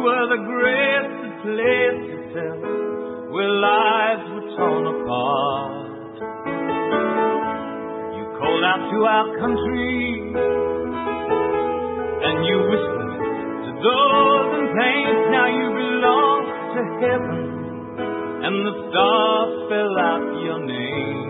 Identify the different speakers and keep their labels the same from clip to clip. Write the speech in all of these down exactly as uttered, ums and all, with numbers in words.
Speaker 1: were the greatest place to tell where lives were torn apart. You called out to our country and you whispered to those in pain. Now you belong to heaven and the stars spell out your name.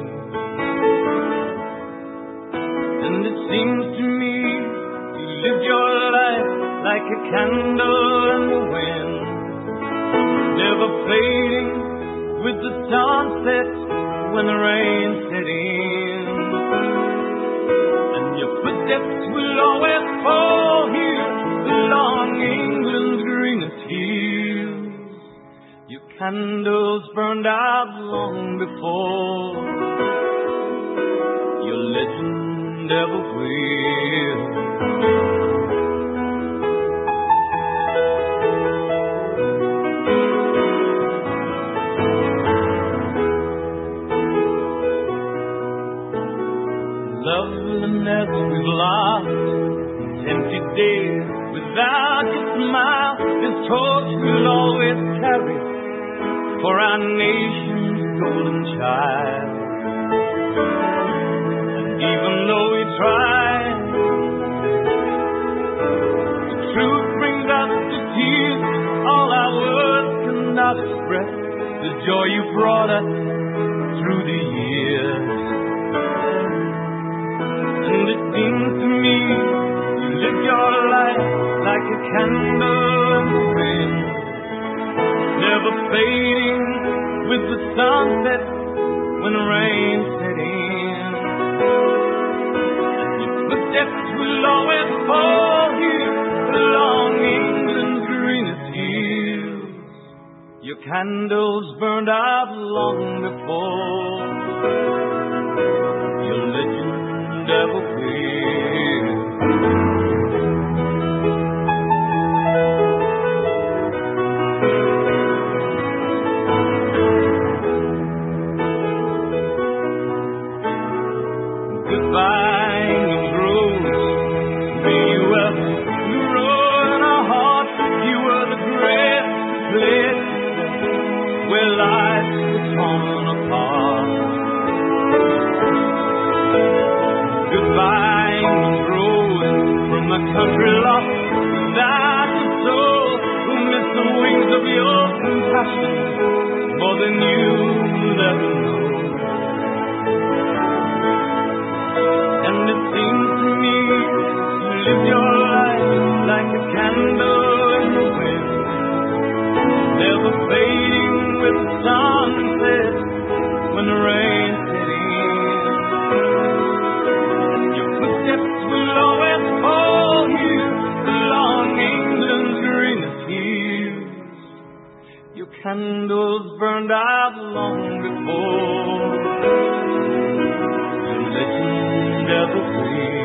Speaker 1: And it seems to me you lived your life like a candle in the wind, never fading with the sunset when the rain set in. And your footsteps will always fall here along England's greenest hills. Your candles burned out long before your legend ever will. Loveliness we've lost, empty days without your smile. This torch we'll always carry for our nation's golden child. And even though we try, the truth brings us to tears. All our words cannot express the joy you brought us through the years. And it seems to me you live your life like a candle in the wind, never fading with the sunset when the rain set in. And your footsteps will always fall here along England's greenest hills. Your candles burned out long before your legend ever will. Goodbye, England's rose. May you ever grow in our hearts. You were the greatest place where lives were torn apart. Goodbye, England's rose, from a country lost without a soul, who missed the wings of your compassion more than you'll ever know. And it seems to me you live your life like a candle in the wind, never fading with the sunset when the rain set in. Your footsteps will always fall here along England's greenest hills. Your candles burned out long before your legend ever will.